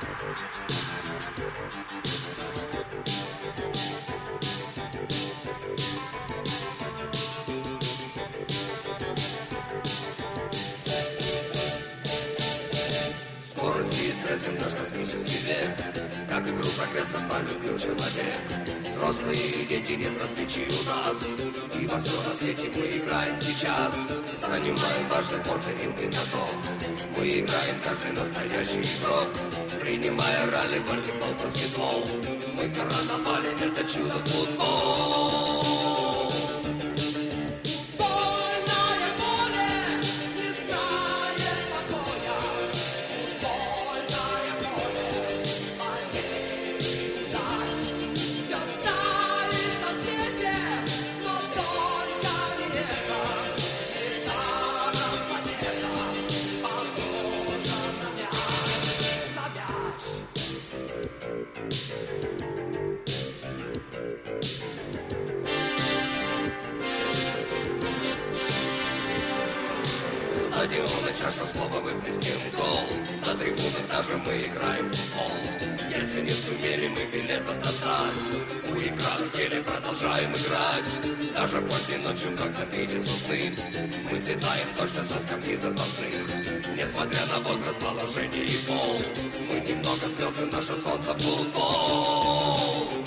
Скорость быстрости, наш космический век, как игру прогресса полюбил человек. Взрослые и дети нет различий у нас, и во всем на свете мы играем сейчас. Занимаем важный порт и ринг и на мы играем каждый настоящий игрок, принимая ралли, волейбол, баскетбол. Мы короновали это чудо футбол. Стадионы, чаша слова, выплеснем гол. На трибунах даже мы играем в футбол. Если не сумели мы билетов достать, у экрана в теле продолжаем играть. Даже поздней ночью, когда видится сны, мы слетаем точно со скамьи запасных. Несмотря на возраст, положение и пол, мы немного звезды, наше солнце футбол.